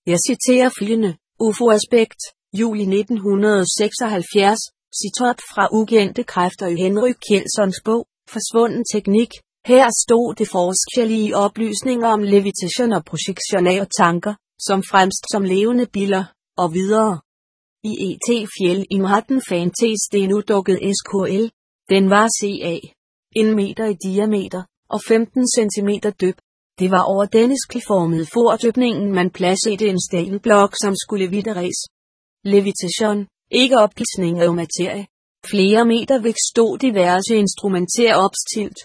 Jeg citerer følgende: UFO-aspekt, juli 1976, citat fra Ukendte kræfter i Henry Kjeldsons bog, Forsvunden teknik. Her stod det forskellige oplysninger om levitation og projektion af tanker, som fremst som levende biller, og videre. I ET-fjeld i Marten fandtes den uddukket SKL. Den var ca. 1 meter i diameter, og 15 cm dyb. Det var over denne skliformede fordybningen man placerede en stenblok, som skulle videres. Levitation, ikke opgidsning af materie. Flere meter væk stod diverse instrumentær opstilt,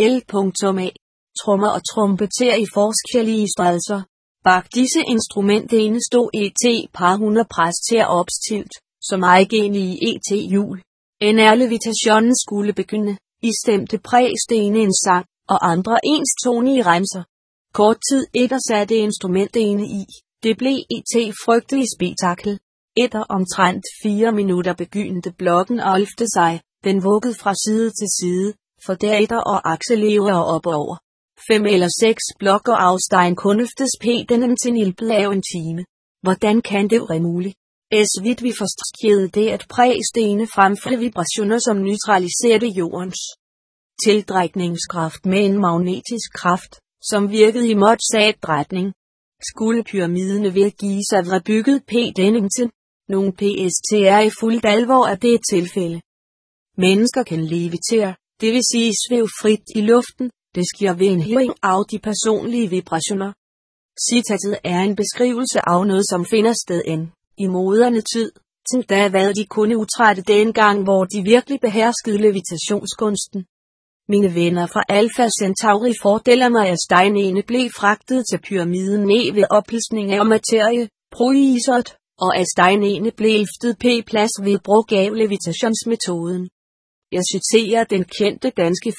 BL.A. Trommer og trompeter i forskellige størrelser. Bag disse instrumentdele stod ET-par 100 præster opstilt, som egenlige ET-hjul. NR levitationen skulle begynde, I stemte præstene en sang, og andre enstonige remser. Kort tid efter satte instrumentdele i. Det blev et frygtelig spektakel. Efter omtrent 4 minutter begyndte blokken at løfte sig. Den vuggede fra side til side, for derefter og accelerere opover. 5 eller 6 blokker afstegen kunne løftes pædenen til en løbet af en time. Hvordan kan det være muligt? Så vidt vi forstod det, at præstene fremførte vibrationer, som neutraliserede jordens tiltrækningskraft med en magnetisk kraft, som virkede i modsat retning. Skulle pyramidene ved at give sig være bygget pædenen til? Nogle PSTR i fuldt alvor af det tilfælde. Mennesker kan levitere, det vil sige svæve frit i luften. Det sker ved en hævning af de personlige vibrationer. Citatet er en beskrivelse af noget, som finder sted i moderne tid, til da hvad de kunne udrette dengang, hvor de virkelig beherskede levitationskunsten. Mine venner fra Alpha Centauri fortæller mig, at stenene blev fragtet til pyramiden ned ved opløsning af materie, proisot, og at stenene blev løftet p-plads ved brug af levitationsmetoden. Jeg citerer den kendte danske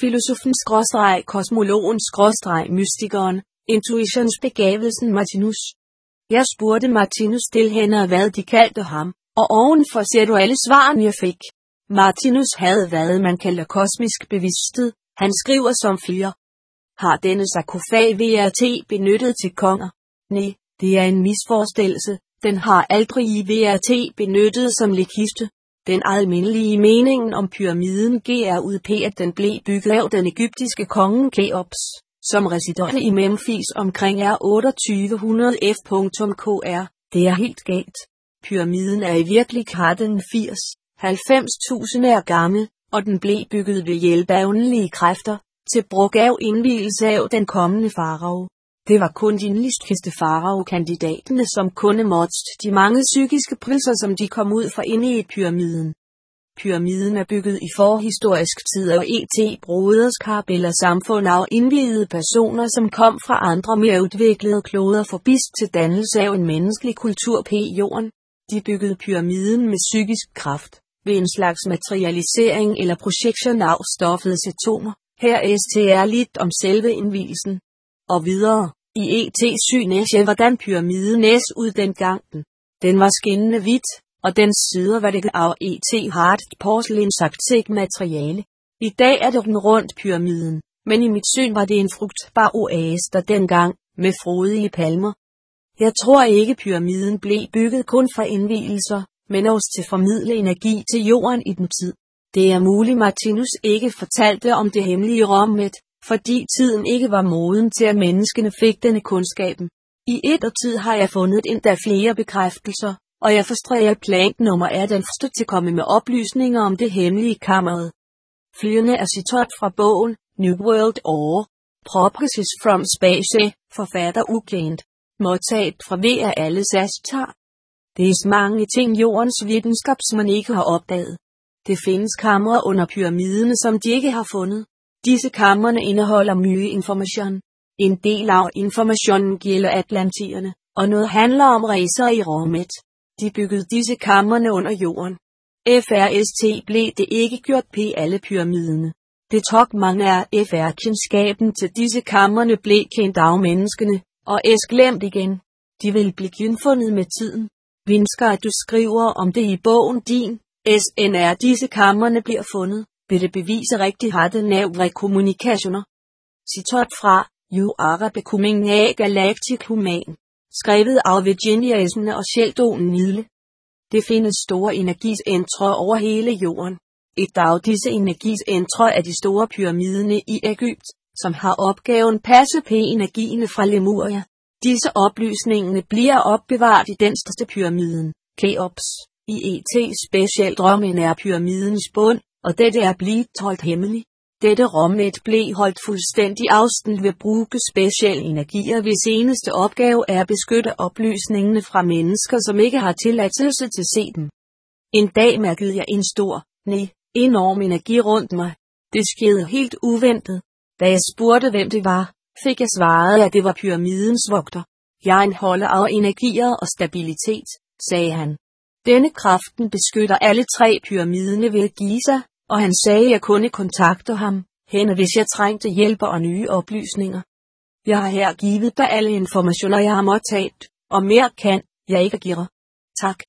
filosofen-kosmologen-mystikeren, intuitionsbegavelsen Martinus. Jeg spurgte Martinus tilhængere, hvad de kaldte ham, og ovenfor ser du alle svarene jeg fik. Martinus havde hvad man kalder kosmisk bevidsthed. Han skriver som følger: Har denne sarkofag VRT benyttet til konger? Nej, det er en misforståelse. Den har aldrig i VRT benyttet som likkiste. Den almindelige meningen om pyramiden GRUP, at den blev bygget af den egyptiske konge Keops, som residerede i Memphis omkring år 2800 f.kr. Det er helt galt. Pyramiden er i virkeligheden 90.000 år gammel, og den blev bygget ved hjælp af åndelige kræfter, til brug af indvielse af den kommende farao. Det var kun de listkiste farao-kandidaterne, som kunne modstå de mange psykiske priser, som de kom ud for inde i pyramiden. Pyramiden er bygget i forhistorisk tid af ET-broderskab eller samfund af indviede personer, som kom fra andre mere udviklede kloder for bist til dannelse af en menneskelig kultur på jorden. De byggede pyramiden med psykisk kraft, ved en slags materialisering eller projektion af stoffets atomer. Her er lidt om selve indvielsen. Og videre, i ET-synet hvordan pyramiden ud dengang. Den var skinnende hvidt, og dens sider var dækket af ET-hardt porcelænsagtigt materiale. I dag er det den rundt pyramiden, men i mit syn var det en frugtbar oase der dengang, med frodige palmer. Jeg tror ikke pyramiden blev bygget kun for indvielser, men også til at formidle energi til jorden i den tid. Det er muligt Martinus ikke fortalte om det hemmelige rummet, fordi tiden ikke var moden til at menneskene fik denne kundskaben. I ettertid har jeg fundet endda flere bekræftelser, og jeg forstår Planck nummer er den første til at komme med oplysninger om det hemmelige kammeret. Følgende er citat fra bogen New World Order, Prophecies from Space, forfatter ukendt. Modtaget fra V.R. Alles Astar. Det er mange ting jordens videnskabsmænd ikke har opdaget. Det findes kamre under pyramidene, som de ikke har fundet. Disse kamrene indeholder mye information. En del af informationen gælder atlantierne, og noget handler om racer i rummet. De byggede disse kamrene under jorden. FRST blev det ikke gjort på alle pyramidene. Det tog mange af FR-kendskaben til disse kamrene blev kendt af menneskene, og glemt igen. De vil blive genfundet med tiden. Vinsker at du skriver om det i bogen din, SNR disse kamrene bliver fundet, vil det bevise rigtig harde nævre kommunikationer. Citat fra You are becoming a galactic human. skrevet af Virginia Esmond og Sheldon Needle. Det findes store energicentre over hele jorden. Et af disse energicentre er de store pyramiderne i Egypt, som har opgaven passe på energierne fra Lemuria. Disse oplysninger bliver opbevaret i den største pyramiden, Keops, i et specielt rum nær pyramidens bund, og dette er blevet holdt hemmeligt. Dette rummet blev holdt fuldstændig afstand ved at bruge specielle energier, hvis eneste opgave er at beskytte oplysningene fra mennesker, som ikke har tilladelse til at se dem. En dag mærkede jeg en stor, enorm energi rundt mig. Det skete helt uventet. Da jeg spurgte, hvem det var, fik jeg svaret, at det var pyramidens vogter. Jeg indeholder af energier og stabilitet, sagde han. Denne kraften beskytter alle 3 pyramidene ved Giza, og han sagde, at jeg kunne kontakte ham, hvis jeg trængte hjælp og nye oplysninger. Jeg har her givet dig alle informationer, jeg har modtaget, og mere kan jeg ikke give. Tak.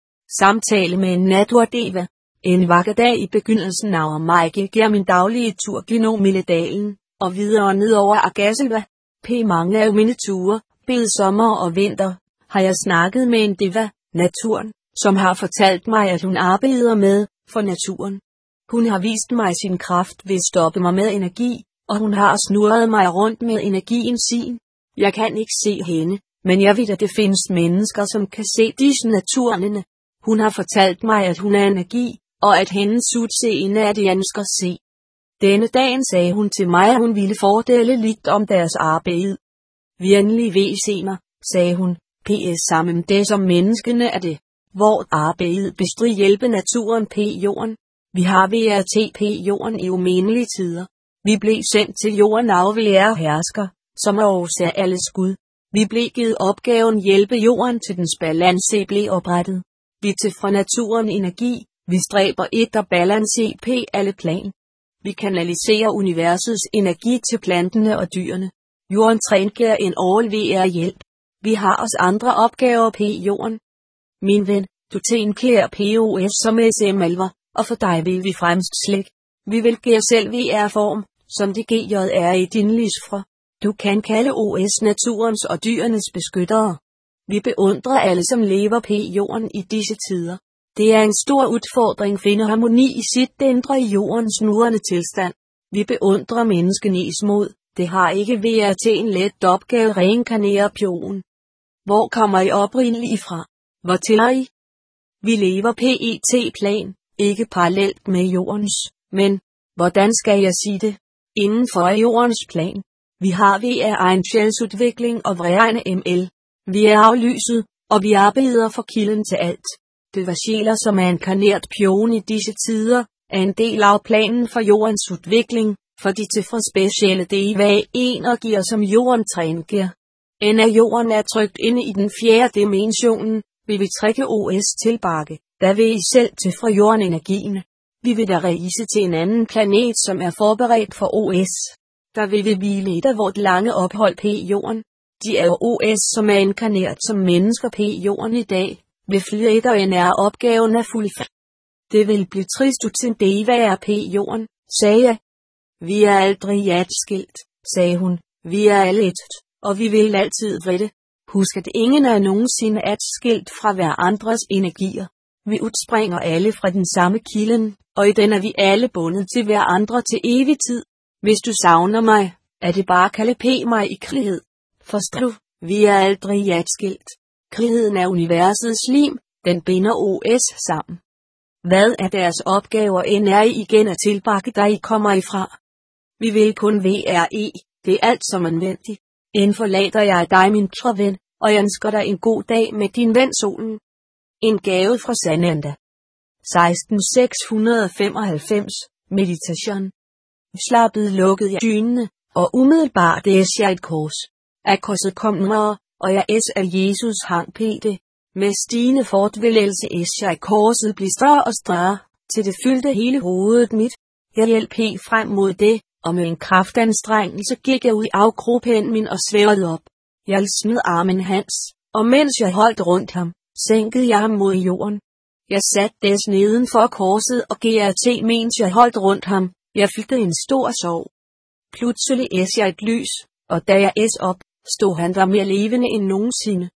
Samtale med en naturdeva. En vakker dag i begyndelsen af maj gik jeg min daglige tur gennem Milledalen, og videre ned over Agasilva. Mange af mine ture, både sommer og vinter, har jeg snakket med en deva, naturen, som har fortalt mig, at hun arbejder med for naturen. Hun har vist mig sin kraft ved at stoppe mig med energi, og hun har snurret mig rundt med energien sin. Jeg kan ikke se hende, men jeg ved, at det findes mennesker, som kan se disse naturerne. Hun har fortalt mig, at hun er energi, og at hendes udseende er det, jeg ønsker at se. Denne dagen sagde hun til mig, at hun ville fortælle lidt om deres arbejde. Venlig ved se mig, sagde hun, PS sammen det som menneskene er det. Vort arbejde bestrid hjælpe naturen på jorden. Vi har VRT på jorden i umindelige tider. Vi blev sendt til jorden af VR hersker, som er årsag alles Gud. Vi blev givet opgaven hjælpe jorden til dens balance blev oprettet. Vi til fra naturen energi, vi stræber et og balance på alle plan. Vi kanaliserer universets energi til planterne og dyrene. Jorden trænger en årlig VR-hjælp. Vi har os andre opgaver på jorden. Min ven, du tænker POS som SM-alver, og for dig vil vi fremslæg. Vi vil give selv VR-form, som det GJ er i din livsfra. Du kan kalde OS naturens og dyrenes beskyttere. Vi beundrer alle, som lever på jorden i disse tider. Det er en stor udfordring at finde harmoni i sit indre i jordens nuværende tilstand. Vi beundrer menneskenes mod. Det har ikke været til en let opgave at reinkarnere pionen. Hvor kommer I oprindeligt fra? Hvor til er I? Vi lever på PET-plan, ikke parallelt med jordens, men, hvordan skal jeg sige det? Inden for jordens plan. Vi har egen sjælsudvikling og vrærende ML. Vi er aflyset, og vi arbejder for kilden til alt. Det var sjæler, som er inkarneret pion i disse tider, er en del af planen for jordens udvikling, for de til for specielle energier, som jorden trænger. Af jorden er trykt inde i den 4. dimensionen, vil vi trække OS tilbage, der vil I selv til fra jorden energien. Vi vil da rejse til en anden planet, som er forberedt for OS. Der vil vi hvile et af vort lange ophold på jorden. De er OS, som er inkarneret som mennesker på jorden i dag, vil flyde et og en er opgaven af fuldfærd. Det vil blive trist til det være på jorden, sagde jeg. Vi er aldrig adskilt, sagde hun. Vi er alle et, og vi vil altid være det. Husk, at ingen er nogensinde adskilt fra hver andres energier. Vi udspringer alle fra den samme kilden, og i den er vi alle bundet til hver andre til evig tid. Hvis du savner mig, er det bare at kalde mig i krighed. Forstår du, vi er aldrig adskilt. Krigheden er universets lim, den binder OS sammen. Hvad er deres opgaver end er I igen at tilbage, der I kommer ifra? Vi vil kun VRE, det er alt som nødvendigt. End forlader jeg dig, min kære ven, og jeg ønsker dig en god dag med din ven solen. En gave fra Sananda. 16695. Meditation. Slappet lukkede jeg dynene, og umiddelbart æs jeg et kors. Af korset kom mig, og jeg æs af Jesus hang pæde. Med stigende fortvællelse æs jeg korset blev større og større, til det fyldte hele hovedet mit. Jeg hjalp helt frem mod det, og med en kraftanstrengelse gik jeg ud i afkropen min og svævede op. Jeg smed armen hans, og mens jeg holdt rundt ham, sænkede jeg ham mod jorden. Jeg satte des neden for korset og GRT, mens jeg holdt rundt ham. Jeg fik en stor sorg. Pludselig æs jeg et lys, og da jeg æs op, stod han der mere levende end nogensinde.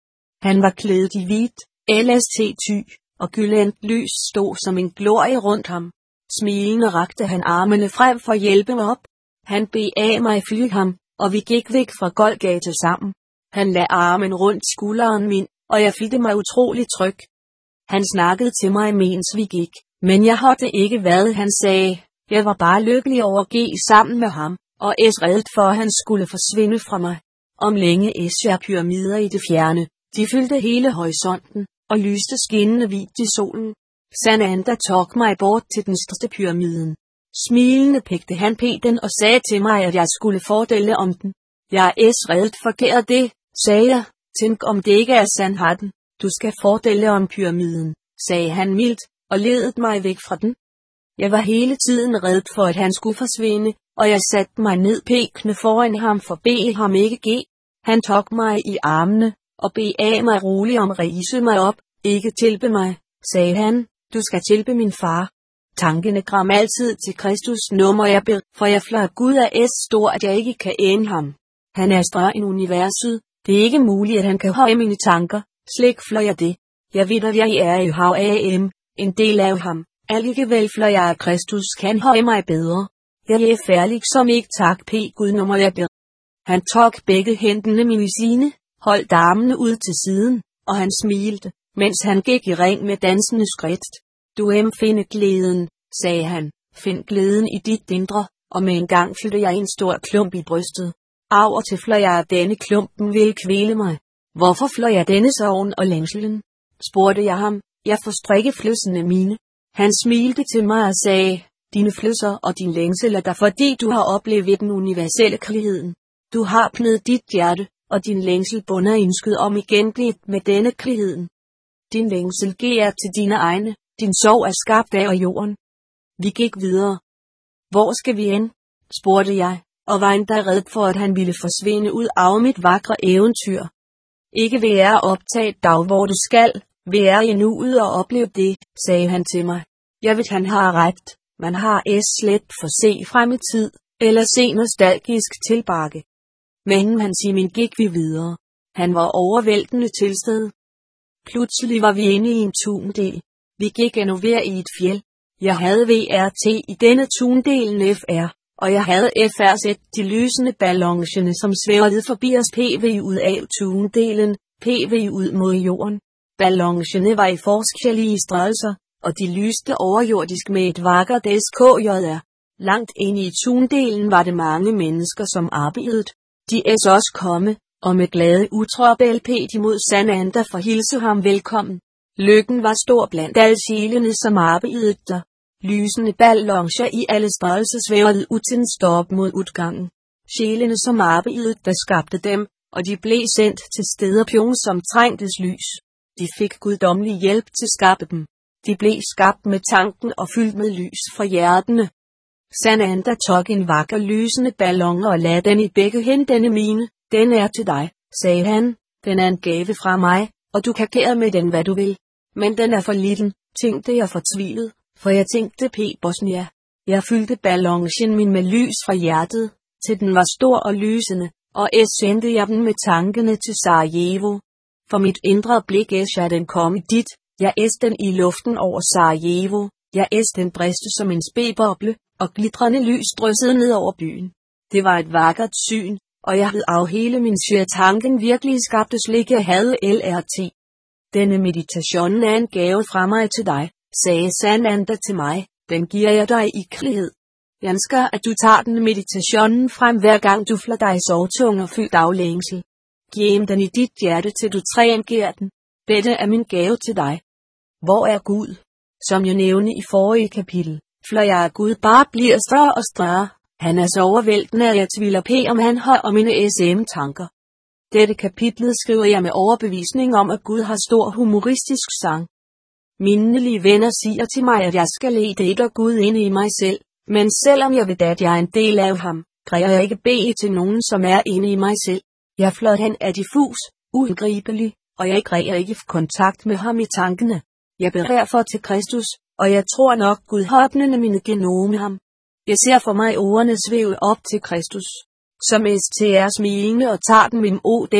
Han var klædt i hvidt, LST-ty, og gyldent lys stod som en glorie rundt ham. Smilende rakte han armene frem for at hjælpe mig op. Han bad mig følge ham, og vi gik væk fra Golgata sammen. Han lagde armen rundt skulderen min, og jeg følte mig utrolig tryg. Han snakkede til mig, mens vi gik, men jeg hørte ikke, hvad han sagde. Jeg var bare lykkelig over at gå sammen med ham, og reddet for, at han skulle forsvinde fra mig. Om længe jeg pyramider i det fjerne. De fyldte hele horisonten, og lyste skinnende hvidt i solen. Sananda tog mig bort til den største pyramiden. Smilende pegte han på den og sagde til mig, at jeg skulle fortælle om den. Jeg reddet forkert det, sagde jeg. Tænk om det ikke er sandheden. Du skal fortælle om pyramiden, sagde han mildt, og ledede mig væk fra den. Jeg var hele tiden redd for, at han skulle forsvinde, og jeg satte mig ned pekende foran ham for bede ham ikke gå. Han tog mig i armene, og bad mig roligt om at rejse mig op, ikke tilbe mig, sagde han, du skal tilbe min far. Tankene gram altid til Kristus nummer jeg bed, for jeg fløj Gud er stor, at jeg ikke kan ende ham. Han er større end universet, det er ikke muligt, at han kan høje mine tanker, slik fløj jeg det. Jeg ved, at jeg er i hav AM, en del af ham, alligevel fløj jeg af Kristus kan høje mig bedre. Jeg er færdig som ikke tak p Gud nummer jeg bed. Han tog begge hændene mine sine, holdt armene ud til siden, og han smilte, mens han gik i ring med dansende skridt. Du finde glæden, sagde han, find glæden i dit indre, og med en gang følte jeg en stor klump i brystet. Af og til fløj jeg, at denne klumpen ville kvæle mig. Hvorfor fløj jeg denne sorgen og længselen? Spurgte jeg ham, jeg forstrikke fløssene mine. Han smilte til mig og sagde, dine fløsser og din længsel er der, fordi du har oplevet den universelle kærligheden. Du har pned dit hjerte, og din længsel bunder ønsket om igen blivet med denne kærligheden. Din længsel gær til dine egne, din sorg er skabt af jorden. Vi gik videre. Hvor skal vi hen? Spurgte jeg, og var endda redd for, at han ville forsvinde ud af mit vakre eventyr. Ikke vil jeg optage dag, hvor du skal, vil jeg endnu ud og opleve det, sagde han til mig. Jeg ved, han har ret, man har slet for se frem i tid, eller se nostalgisk tilbage. Men han siger, min gik vi videre. Han var overvældende tilsted. Pludselig var vi inde i en tundel. Vi gik endnu ved i et fjeld. Jeg havde VRT i denne tundelen FR, og jeg havde FR set de lysende ballongerne, som svævede forbi os PV ud af tundelen, PV ud mod jorden. Ballongerne var i forskellige størrelser, og de lyste overjordisk med et vakkert SKJR. Langt inde i tundelen var det mange mennesker, som arbejdede. De også komme, og med glade utrop LP de mod Sananda for hilse ham velkommen. Lykken var stor blandt alle sjælene, som arbejdede der. Lysende ballonger i alle størrelser svævede uden stop mod udgangen. Sjælene, som arbejdede der, skabte dem, og de blev sendt til steder pjong, som trængtes lys. De fik guddommelig hjælp til at skabe dem. De blev skabt med tanken og fyldt med lys fra hjertene. Sananda tog en vakker lysende ballon og lagde den i begge hænderne mine. Den er til dig, sagde han. Den er en gave fra mig, og du kan gøre med den, hvad du vil. Men den er for lille, tænkte jeg fortvivlet, for jeg tænkte på Bosnia. Jeg fyldte ballonen min med lys fra hjertet, til den var stor og lysende, og sendte jeg den med tankene til Sarajevo. For mit indre blik jeg den kom dit, jeg den i luften over Sarajevo, jeg den briste som en spæboble, og glitrende lys dryssede ned over byen. Det var et vakkert syn, og jeg havde af hele min tanken virkelig skabte slik jeg havde LRT. Denne meditation er en gave fra mig til dig, sagde Sananda til mig, den giver jeg dig i kærlighed. Jeg ønsker, at du tager den meditationen frem hver gang du flår dig sovtung og fyldt af længsel. Gem den i dit hjerte til du trænger den. Dette er min gave til dig. Hvor er Gud? Som jeg nævnte i forrige kapitel, flår jeg af Gud bare bliver større og større. Han er så overvældende, at jeg tvivler på, om han har om mine SM-tanker. Dette kapitlet skriver jeg med overbevisning om, at Gud har stor humoristisk sang. Mindelige venner siger til mig, at jeg skal lede et og Gud inde i mig selv, men selvom jeg ved, at jeg er en del af ham, græder jeg ikke bede til nogen, som er inde i mig selv. Jeg flot han er diffus, uangribelig, og jeg græder ikke for kontakt med ham i tankene. Jeg beder derfor til Kristus, og jeg tror nok Gud har åbnet mine genome ham. Jeg ser for mig ordene svæve op til Kristus, som STR smilende og tager dem dem,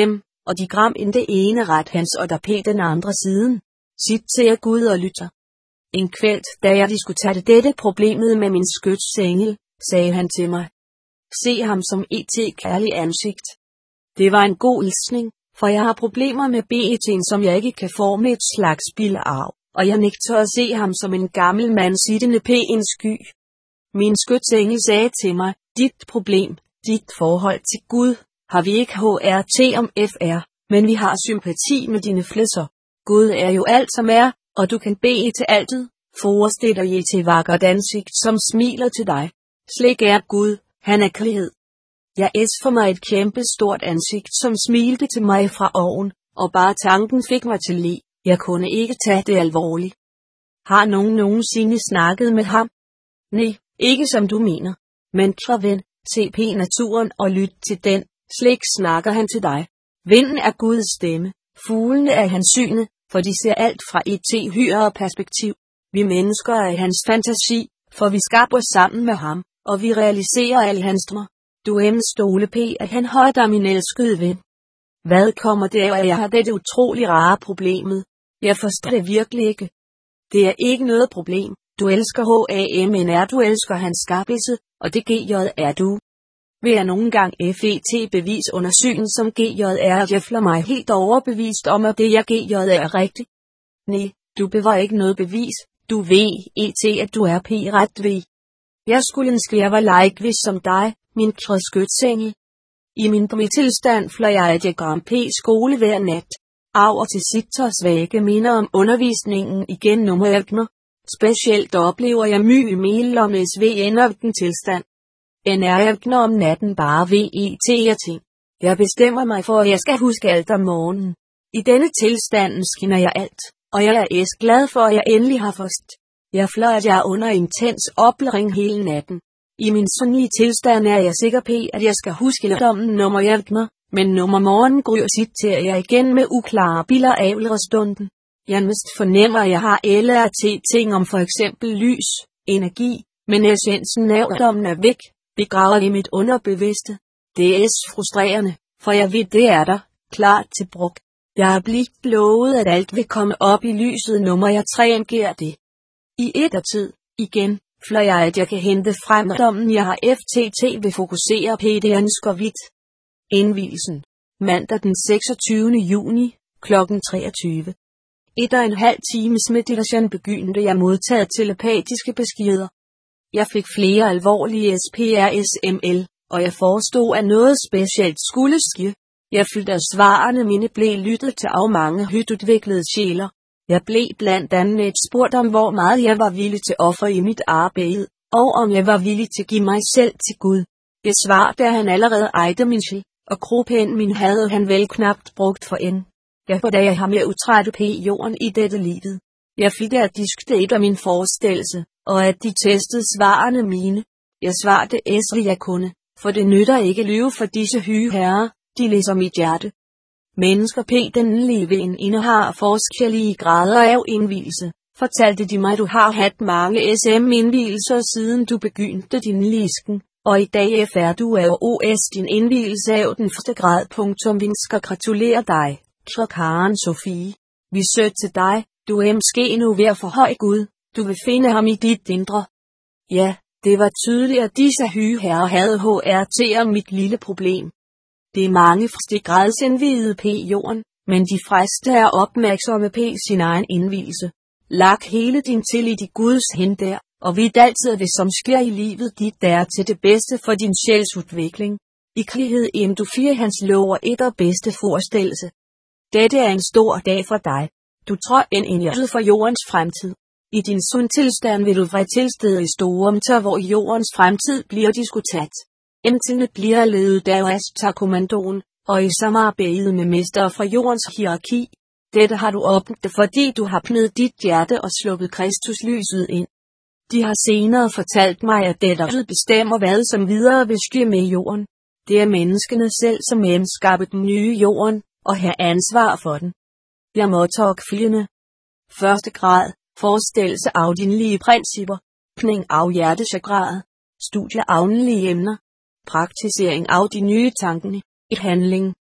og de gram ind det ene ret hans og der pæ den andre siden. Sit til at Gud og lytter. En kvæld, da jeg diskuterede dette problemet med min skytsengel, sagde han til mig. Se ham som et kærlig ansigt. Det var en god hilsning, for jeg har problemer med BET'en, som jeg ikke kan forme et slags billarv, og jeg nægter at se ham som en gammel mand siddende på en sky. Min skytsengel sagde til mig, dit problem, dit forhold til Gud, har vi ikke HRT om FR, men vi har sympati med dine flæsser. Gud er jo alt som er, og du kan bede til altet. Forestil dig til vakkert ansigt, som smiler til dig. Slik er Gud, han er kærlighed. Jeg for mig et kæmpe stort ansigt, som smilte til mig fra oven, og bare tanken fik mig til le. Jeg kunne ikke tage det alvorligt. Har nogen nogensinde snakket med ham? Nej, ikke som du mener. Men kære ven, se på naturen og lyt til den, slik snakker han til dig. Vinden er Guds stemme, fuglene er hans syne, for de ser alt fra et højere perspektiv. Vi mennesker er hans fantasi, for vi skaber sammen med ham, og vi realiserer alle hans drømmer. Du stole på, at han holder dig, min elskede ven. Hvad kommer det af, at jeg har dette utrolig rare problemet? Jeg forstår det virkelig ikke. Det er ikke noget problem. Du elsker HAMNR, du elsker hans skabelse, og det GJ er du. Vil jeg nogle gang FET bevis under syn som GJR, jeg føler mig helt overbevist om, at det jeg GJ er rigtigt. Nej, du bevarer ikke noget bevis. Du ved at du er ret ved. Jeg skulle ønske jeg var like som dig, min kære skytsengel. I min tilstand fløj jeg at jeg går skole hver nat. Af og til sitters vægge minder om undervisningen igen nummer 18. Specielt oplever jeg mye mel om SVN af den tilstand. NR om natten bare VET ting. Jeg bestemmer mig for, at jeg skal huske alt om morgenen. I denne tilstand skinner jeg alt, og jeg er glad for, at jeg endelig har forst. Jeg fløj, at jeg er under intens oplæring hele natten. I min sønlige tilstand er jeg sikker på, at jeg skal huske lærdommen nummer 18, men nummer morgen gryr sit til, at jeg igen med uklare billeder avler stunden. Jeg mest fornemmer, at jeg har LRT ting om for eksempel lys, energi, men essensen af lærdommen er væk, begravet i mit underbevidste. Det er frustrerende, for jeg ved det er der, klart til brug. Jeg er blivet lovet, at alt vil komme op i lyset nummer jeg trænger det. I ettertid, igen, fløj jeg at jeg kan hente frem dommen jeg har FTT vil fokusere på det ønsker vidt. Indvielsen. Mandag den 26. juni, kl. 23. 1,5 times meditation begyndte jeg modtaget telepatiske beskeder. Jeg fik flere alvorlige SPRSML, og jeg forestod at noget specielt skulle ske. Jeg følte at svarene mine blev lyttet til af mange højtudviklede sjæler. Jeg blev blandt andet spurgt om hvor meget jeg var villig til offer i mit arbejde, og om jeg var villig til at give mig selv til Gud. Jeg svarede at han allerede ejede min sjæl, og kroppen min havde han vel knapt brugt for end. Jeg for da jeg har mere utrætte på jorden i dette livet. Jeg fik at diskutere min forestillelse, og at de testede svarene mine. Jeg svarede jeg kunne, for det nytter ikke lyve for disse hyge herrer, de læser mit hjerte. Mennesker på den liven indehar forskellige grader af indvielse, fortalte de mig du har haft mange SM-indvielser siden du begyndte din lisken, og i dag er du af OS din indvielse af den første grad. Vi skal gratulere dig, kære Karen Sofie. Vi søger til dig, du er måske nu ved at forhøje Gud, du vil finde ham i dit indre. Ja, det var tydeligt at disse hyge herrer havde HRT om mit lille problem. Det er mange gradsindvidede på jorden, men de fleste er opmærksomme på sin egen indvielse. Lag hele din tillid i Guds hænd der, og vid altid at det som sker i livet dit der til det bedste for din sjæls udvikling. I klighed du 4 hans lover et og bedste forestillelse. Dette er en stor dag for dig. Du tror en hjertet for jordens fremtid. I din sund tilstand vil du være til stede i store omtør, hvor jordens fremtid bliver diskuteret. Emtene bliver ledet af Astar-kommandoen, og i samarbejde med mestre fra jordens hierarki. Dette har du opnået, fordi du har pned dit hjerte og sluppet Kristus lyset ind. De har senere fortalt mig, at dette bestemmer hvad som videre vil ske med jorden. Det er menneskene selv, som skaber den nye jorden, og har ansvar for den. Jeg må tage følgende. Første grad, forestillelse af dine principper, pning af hjertechakraet, studie af åndelige emner, praktisering af de nye tankene, et handling.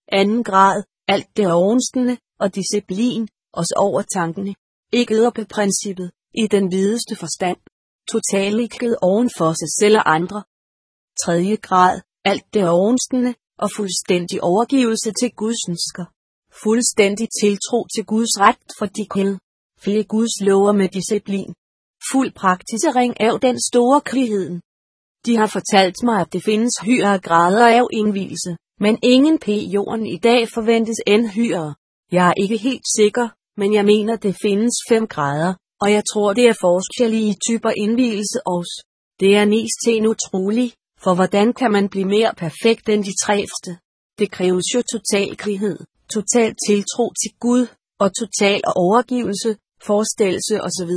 Anden grad, alt det ovenstående, og disciplin, os over tankene. Ikke på princippet, i den videste forstand. Totalikhed oven for sig selv og andre. Tredje grad, alt det ovenstående, og fuldstændig overgivelse til Guds ønsker. Fuldstændig tiltro til Guds ret for de kæld. Flere Guds lover med disciplin. Fuld praktisering af den store krigheden. De har fortalt mig, at det findes højere grader af indvielse, men ingen på jorden i dag forventes end højere. Jeg er ikke helt sikker, men jeg mener det findes 5 grader, og jeg tror det er forskellige typer indvielse også. Det er næsten utroligt, for hvordan kan man blive mere perfekt end de 3 første? Det kræves jo total krighed, total tiltro til Gud, og total overgivelse, forestillelse osv.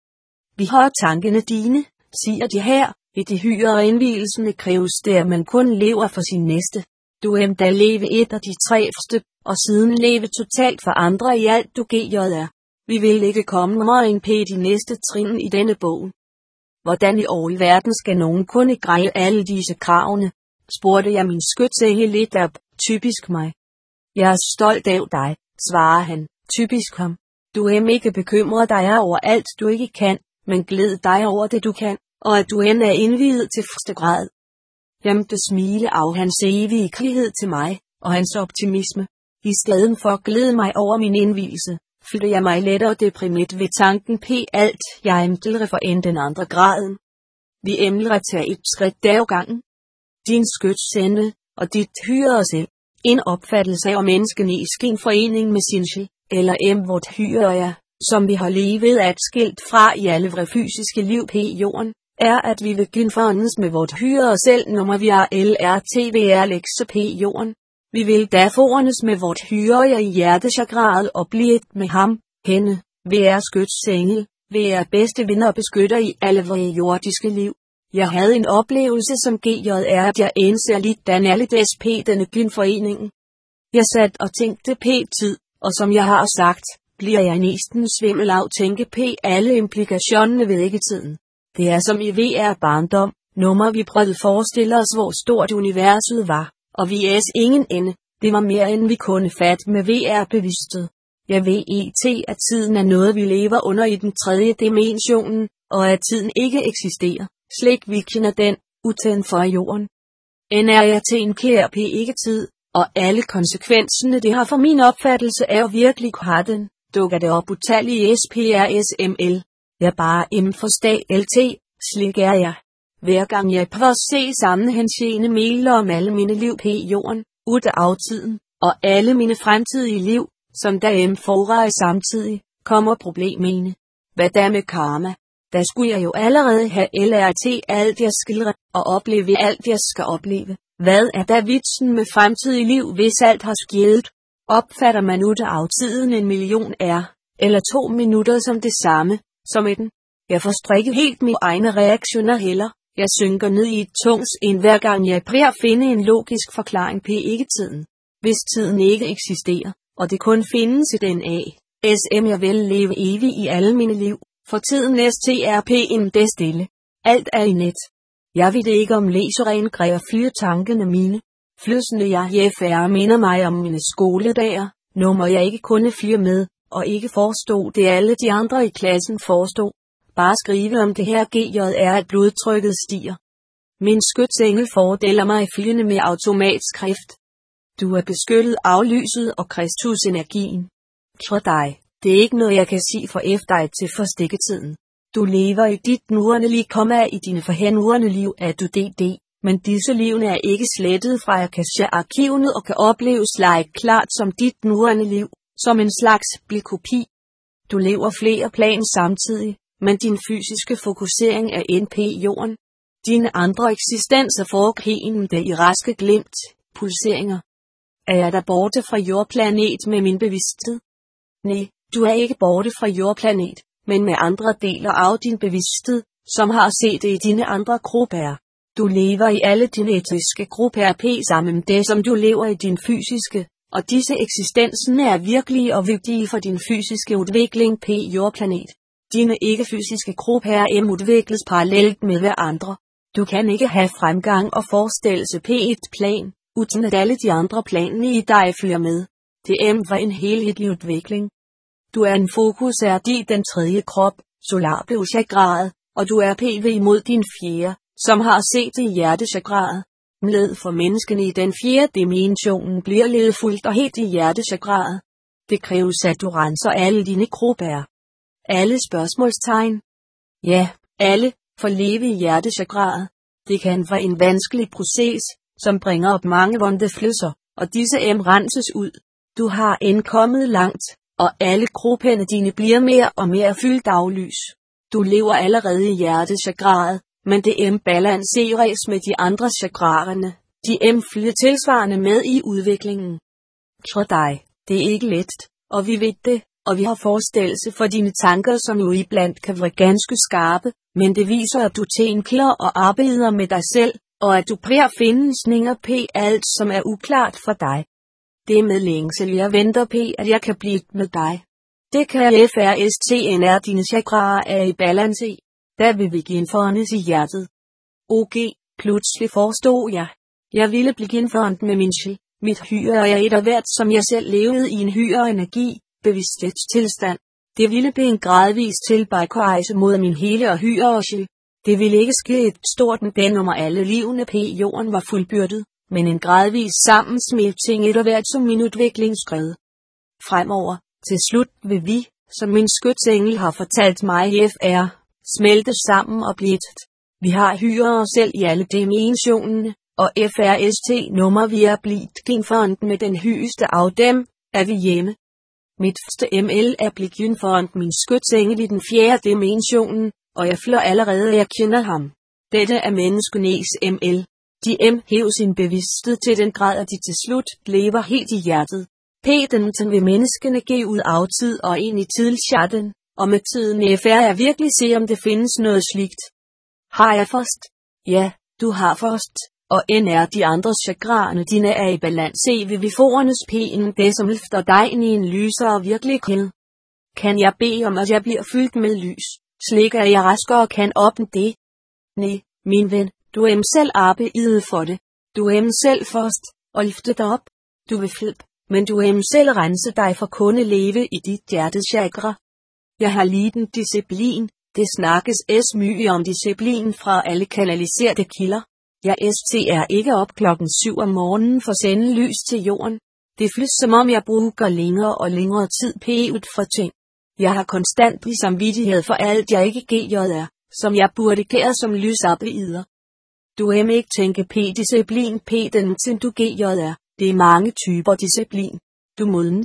Vi har tankene dine, siger de her. I de hyere indvielsene kræves det, at man kun lever for sin næste. Du da leve et af de 3 første, og siden leve totalt for andre i alt du gør. Vi vil ikke komme nummer på de næste trin i denne bog. Hvordan i verden skal nogen kunne greje alle disse kravene? Spurgte jeg min skytsengel lidt op, typisk mig. Jeg er stolt af dig, svarer han, typisk ham. Du ikke bekymret dig over alt du ikke kan, men glæd dig over det du kan, og at du er indviet til første grad. Det smile af hans evige krighed til mig, og hans optimisme. I stedet for at glæde mig over min indvielse, følte jeg mig lettere deprimeret ved tanken på alt, jeg emtelre for end den andre graden. Vi emler at tage et skridt ad gangen. Din skytsende, og dit hyre selv. En opfattelse af menneskene i skinforening med sin sjæl, eller vort hyre er, som vi har levet atskilt fra i alle vore fysiske liv på jorden, er at vi vil genforenes med vort hyre selv, når vi er LRTVR lekse på jorden. Vi vil da forenes med vort hyre i hjertechakraet og blive et med ham, hende, være skytsengel, være bedste venner og beskytter i alle vore jordiske liv. Jeg havde en oplevelse som GJR, at jeg indser lidt den alle SP denne genforeningen. Jeg satte og tænkte på tid, og som jeg har sagt, bliver jeg næsten svimmel af tænke på alle implikationerne ved ikke-tiden. Det er som i VR barndom, vi prøvede forestille os hvor stort universet var, og vi ingen ende, det var mere end vi kunne fatte med VR-bevidsthed. Jeg ved at tiden er noget vi lever under i den 3. dimensionen, og at tiden ikke eksisterer, slik vi kender den, uden for jorden. Er jeg til en kær på ikke-tid, og alle konsekvenserne det har for min opfattelse af virkelig har den, dukker det op utallige SPRSML. Jeg bare forstår LT, slik er jeg. Hver gang jeg prøver at se sammenhængende mailer om alle mine liv på jorden, ud af tiden, og alle mine fremtidige liv, som der foregår samtidig, kommer problemerne. Hvad der med karma? Der skulle jeg jo allerede have LRT alt jeg skildrer, og opleve alt jeg skal opleve. Hvad er der vitsen med fremtidig liv, hvis alt har skjelt? Opfatter man ud af tiden 1 million eller 2 minutter som det samme, som den? Jeg forstår ikke helt mine egne reaktioner heller. Jeg synker ned i et tungsind hver gang jeg prøver at finde en logisk forklaring på ikke-tiden. Hvis tiden ikke eksisterer, og det kun findes i den SM jeg vil leve evigt i alle mine liv, for tiden STRP'en det stille. Alt er i net. Jeg ved ikke om læseren kræver fyre tankene mine. Fløsende jeg FR minder mig om mine skoledager, må jeg ikke kunne fyre med, og ikke forstå det alle de andre i klassen forstod. Bare skrive om det her GJR at blodtrykket stiger. Min skytsengel fordeler mig følgende med automatskrift. Du er beskyttet af lyset og Kristusenergien. For dig, det er ikke noget jeg kan sige for efter dig til forstikketiden. Du lever i dit nuværende liv, i dine forhenværende liv er du DD, men disse livene er ikke slettet fra Akasha-arkivene og kan opleves klart som dit nuværende liv, som en slags bilkopi. Du lever flere plan samtidig, men din fysiske fokusering er inde på jorden. Dine andre eksistenser foregår det i raske glimt, pulseringer. Er jeg der borte fra jordplanet med min bevidsthed? Nej, du er ikke borte fra jordplanet, men med andre deler af din bevidsthed, som har set det i dine andre grupper. Du lever i alle dine etiske grupper p sammen med det, som du lever i din fysiske, og disse eksistenser er virkelige og vigtige for din fysiske udvikling på jordplanet. Dine ikke-fysiske grupper udvikles parallelt med hverandre. Du kan ikke have fremgang og forestillelse på et plan, uden at alle de andre planer i dig følger med. Det var en helhetlig udvikling. Du er en fokus i den tredje krop, solarplexus-chakraet, og du er PV imod din fjerde, som har set i hjertechakraet. Led for menneskene i den fjerde dimension bliver ledet fuldt og helt i hjertechakraet. Det kræves, at du renser alle dine kropper. Alle spørgsmålstegn. Ja, alle får leve i hjertechakraet. Det kan være en vanskelig proces, som bringer op mange vonde følelser, og disse renses ud. Du har kommet langt, og alle kroppene dine bliver mere og mere fyldt af lys. Du lever allerede i hjertechakraet, men det balanceres med de andre chakraerne. De følger tilsvarende med i udviklingen. For dig, det er ikke let, og vi ved det, og vi har forståelse for dine tanker, som jo iblandt kan være ganske skarpe, men det viser, at du tænker og arbejder med dig selv, og at du prøver at finde sninger på alt, som er uklart for dig. Det er med længsel, jeg venter på, at jeg kan blive med dig. Det kan FRSTNR dine chakraer er i balance i. Der vil vi genforenes i hjertet. Pludselig forstod jeg. Jeg ville blive genforenet med min sjæl, mit hyre og jeg et og hvert, som jeg selv levede i en hyre energi, bevidsthedstilstand. Det ville blive en gradvis tilbagerejse mod min hele og hyre og sjæl. Det ville ikke ske et stort med nummer alle livene på jorden var fuldbyrdet, men en gradvis sammensmeltning et og hvert som min udvikling skred. Fremover, til slut vil vi, som min skytsengel har fortalt mig smelte sammen og blive et. Vi har hyret os selv i alle dimensionerne, og FRST-nummer vi er blivet genforenet med den højeste af dem, er vi hjemme. Mit første ML er blevet genforenet min skytsengel i den fjerde dimensionen, og jeg føler allerede at jeg kender ham. Dette er menneskenes ML. De hæver sin bevidsthed til den grad, at de til slut lever helt i hjertet. P-den vil menneskene give ud af tid og ind i tidschatten, og med tiden jeg virkelig se om det findes noget slikt. Har jeg først? Ja, du har først, og de andre chakraerne dine er i balance ved vi forenes P'en det som løfter dig ind i en lysere virkelighed. Kan jeg bede om at jeg bliver fyldt med lys, slik at jeg raskere og kan åbne det? Nej, min ven, du selv arbejdet for det. Du selv først, og løfte dig op. Du vil flip, men du selv rense dig for kunne leve i dit hjertechakra. Jeg har lidt en disciplin, det snakkes mye om disciplin fra alle kanaliserede kilder. Jeg er ikke op 7 om morgenen for at sende lys til jorden. Det føles som om jeg bruger længere og længere tid på ud for ting. Jeg har konstant samvittighed for alt jeg ikke gør, som jeg burde gøre som lysarbejder. Du ikke tænke på disciplin på den ting du gør. Det er mange typer disciplin. Du modnes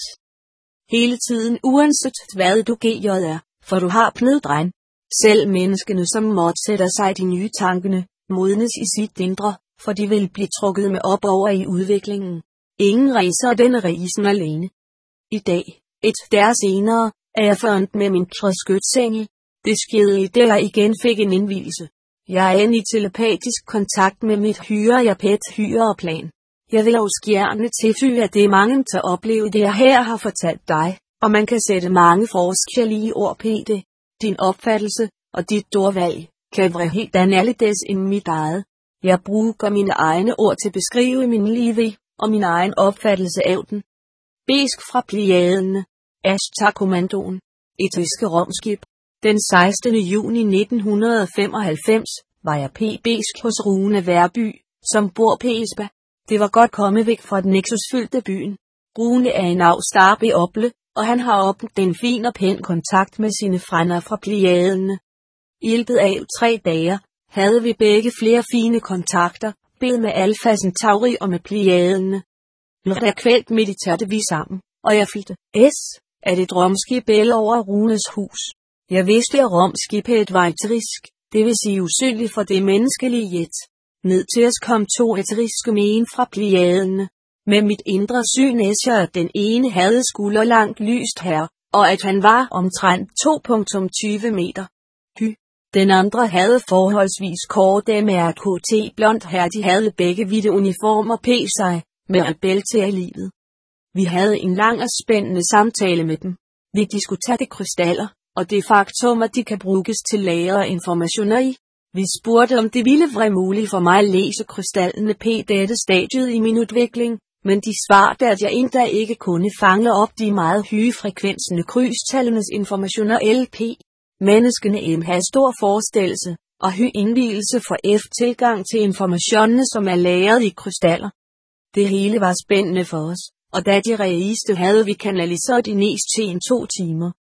hele tiden uanset hvad du gør, for du har pnedregn. Selv menneskene som modsætter sig de nye tankene, modnes i sit indre, for de vil blive trukket med op over i udviklingen. Ingen rejser denne rejsen alene. I dag, et der senere, er jeg forenet med min skytsengel. Det skete i det jeg igen fik en indvielse. Jeg er i telepatisk kontakt med mit hyre jeg pæt hyre og plan. Jeg vil også gerne tilføje at det er mange til at opleve det jeg her har fortalt dig, og man kan sætte mange forskellige ord på det. Din opfattelse og dit ordvalg kan være helt anderledes end mit eget. Jeg bruger mine egne ord til at beskrive min liv og min egen opfattelse af den. Besk fra Plejaderne. Ashtar-kommandoen. Etriske rumskib. Den 16. juni 1995 var jeg p-besk hos Rune Værby, som bor på Esba. Det var godt komme væk fra den nexusfyldte byen. Rune er en afstarp i Ople, og han har opnået en fin og pæn kontakt med sine frænder fra Plejaderne. I løbet af 3 dage havde vi begge flere fine kontakter, både med Alfa Centauri og med Plejaderne. Lørdag kvælt mediterede vi sammen, og jeg fyldte at et rumskib eller over Runes hus. Jeg vidste at rumskibet var eterisk, det vil sige usynligt for det menneskelige jet. Ned til os kom 2 eteriske men fra Plejaderne. Med mit indre syn jeg at den ene havde skulderlangt lyst her, og at han var omtrent 2,20 meter. Den andre havde forholdsvis korte mærket HT blond her. De havde begge hvide uniformer på sig, med et bælte i livet. Vi havde en lang og spændende samtale med dem. Vi diskuterede krystaller, og det faktum at de kan bruges til lagre informationer i. Vi spurgte om det ville være muligt for mig at læse krystallene på dette stadiet i min udvikling, men de svarede, at jeg endda ikke kunne fange op de meget højfrekvensende krystallenes informationer LP. Menneskene har stor forståelse og høj indvielse for tilgang til informationerne, som er lagret i krystaller. Det hele var spændende for os, og da de rigeste havde vi kanaliseret de næste 1-2 timer.